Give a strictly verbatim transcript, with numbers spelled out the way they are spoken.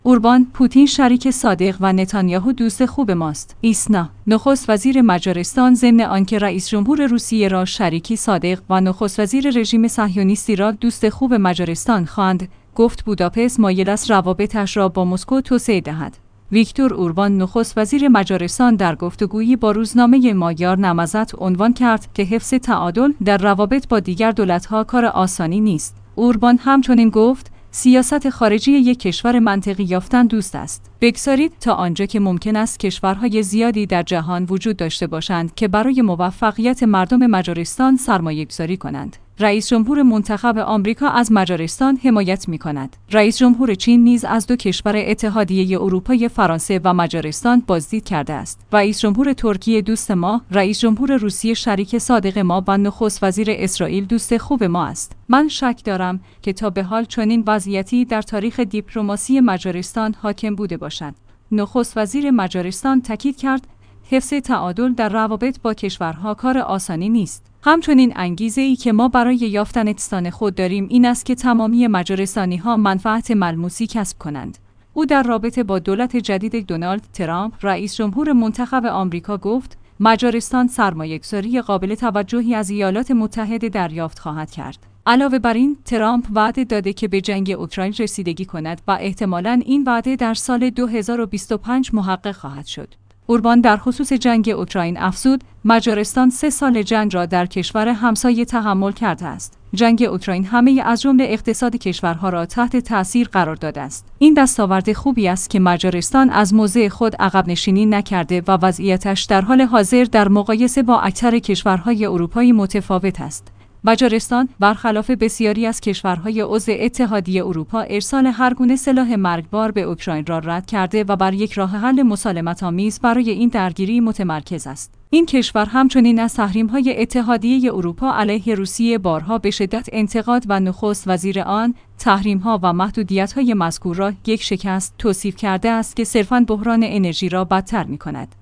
اوربان: پوتین شریک صادق و نتانیاهو دوست خوب ماست. ایسنا: نخست وزیر مجارستان ضمن آنکه رئیس جمهور روسیه را شریکی صادق و نخست وزیر رژیم صهیونیستی را دوست خوب مجارستان خواند، گفت بوداپست مایل است روابطش را با مسکو توسعه دهد. ویکتور اوربان نخست وزیر مجارستان در گفتگویی با روزنامه مایار نمزد عنوان کرد که حفظ تعادل در روابط با دیگر دولت‌ها کار آسانی نیست. اوربان همچنین گفت سیاست خارجی یک کشور منطقی یافتن دوست است. بگذارید تا آنجا که ممکن است کشورهای زیادی در جهان وجود داشته باشند که برای موفقیت مردم مجارستان سرمایه‌گذاری کنند. رئیس جمهور منتخب آمریکا از مجارستان حمایت می‌کند. رئیس جمهور چین نیز از دو کشور اتحادیه اروپای فرانسه و مجارستان بازدید کرده است. رئیس جمهور ترکیه دوست ما، رئیس جمهور روسیه شریک صادق ما و نخست وزیر اسرائیل دوست خوب ما است. من شک دارم که تا به حال چنین وضعیتی در تاریخ دیپلماسی مجارستان حاکم بوده باشد. نخست وزیر مجارستان تاکید کرد حفظ تعادل در روابط با کشورها کار آسانی نیست. همچنین انگیزه‌ای که ما برای یافتن استان خود داریم این است که تمامی مجارستانی‌ها منفعت ملموسی کسب کنند. او در رابطه با دولت جدید دونالد ترامپ رئیس جمهور منتخب آمریکا گفت مجارستان سرمایه‌گذاری قابل توجهی از ایالات متحده دریافت خواهد کرد. علاوه بر این، ترامپ وعده داده که به جنگ اوکراین رسیدگی کند و احتمالاً این وعده در سال دو هزار و بیست و پنج محقق خواهد شد. اوربان در خصوص جنگ اوکراین افزود مجارستان سه سال جنگ را در کشور همسایه تحمل کرده است. جنگ اوکراین همه از جمله اقتصاد کشورها را تحت تأثیر قرار داده است. این دستاورد خوبی است که مجارستان از موضع خود عقب نشینی نکرده و وضعیتش در حال حاضر در مقایسه با اکثر کشورهای اروپایی متفاوت است. مجارستان برخلاف بسیاری از کشورهای عضو اتحادیه اروپا ارسال هر گونه سلاح مرگبار به اوکراین را رد کرده و بر یک راه حل مسالمت‌آمیز برای این درگیری متمرکز است. این کشور همچنین از تحریم‌های اتحادیه اروپا علیه روسیه بارها به شدت انتقاد و نخست وزیر آن تحریم‌ها و محدودیت‌های مذکور را یک شکست توصیف کرده است که صرفاً بحران انرژی را بدتر می‌کند.